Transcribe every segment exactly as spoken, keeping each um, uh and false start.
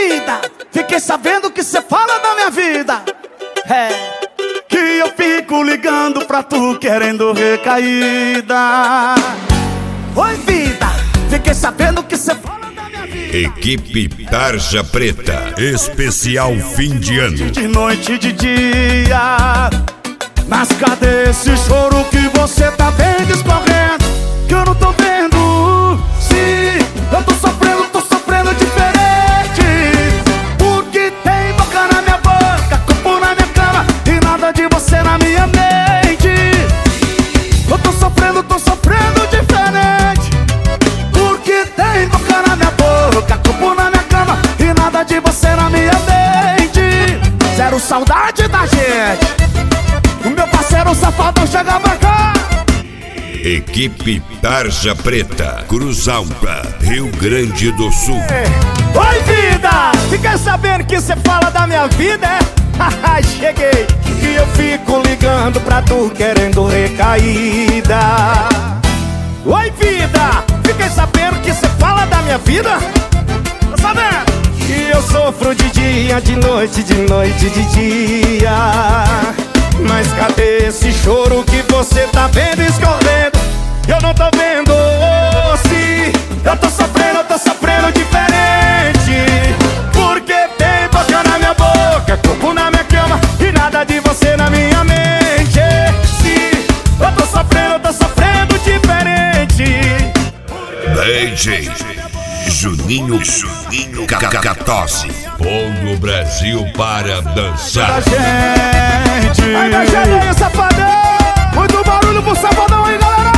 vida, fiquei sabendo que cê fala da minha vida. É, que eu fico ligando pra tu querendo recaída. Oi vida, fiquei sabendo que cê fala da minha vida. Equipe Tarja Preta, especial fim de ano. De noite e de dia. Mas cadê esse choro que você tá vendo escorrendo? Que eu não tô vendo. Sim, eu tô sofrendo, tô sofrendo diferente. Porque tem boca na minha boca, corpo na minha cama e nada de você na minha mente. Eu tô sofrendo, tô sofrendo diferente. Porque tem boca na minha boca, corpo na minha cama e nada de você na minha mente. Zero saudade da gente. O meu parceiro safadão chega pra cá. Equipe Tarja Preta, Cruz Alta, Rio Grande do Sul. Oi vida, fiquei sabendo que cê fala da minha vida, é? Haha, cheguei. E eu fico ligando pra tu querendo recaída. Oi vida, fiquei sabendo que cê fala da minha vida. Tá sabendo? Que eu sofro de dia, de noite, de noite, de dia. Mas cadê esse choro que você tá vendo escorrendo? Eu não tô vendo. Oh, sim, eu tô sofrendo, eu tô sofrendo diferente. Porque tem boca na minha boca, corpo na minha cama e nada de você na minha mente. Sim, eu tô sofrendo, eu tô sofrendo diferente. D J Juninho Juninho Cacatosse, pondo o Brasil para dançar. Gente, ainda cheguei, safadão. Muito barulho pro safadão aí, galera.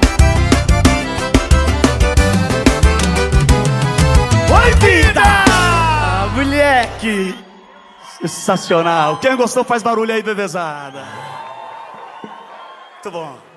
Oi, vida! Moleque! Sensacional. Quem gostou faz barulho aí, bebezada. Muito bom.